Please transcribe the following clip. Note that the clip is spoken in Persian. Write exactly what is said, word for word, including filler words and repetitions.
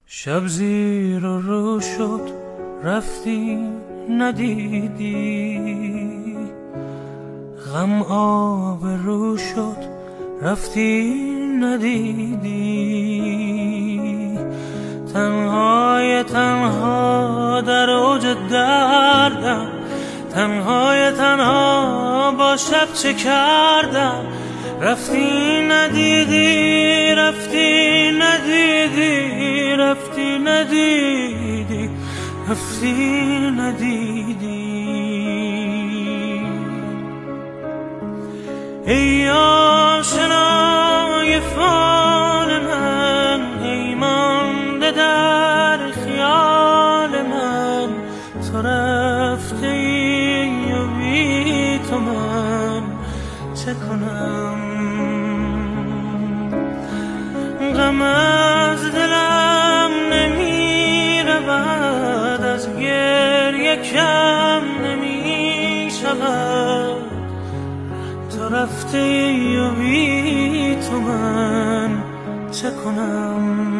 شب زیر و رو شد رفتی ندیدی، غم آب رو شد رفتی ندیدی. تنهای تنها در اوج دردم، تنهای تنها با شب چه کردم. رفتی ندیدی، رفتی ندیدی، رفتی ندیدی، رفتی ندیدی. ای آشنای فال من، ای مانده در خیال من. تو رفته ای و بی تو من چه کنم؟ غم از دلم نمی رود، از گریه کم نمی شود. تو رفته ای و بی تو من چه کنم؟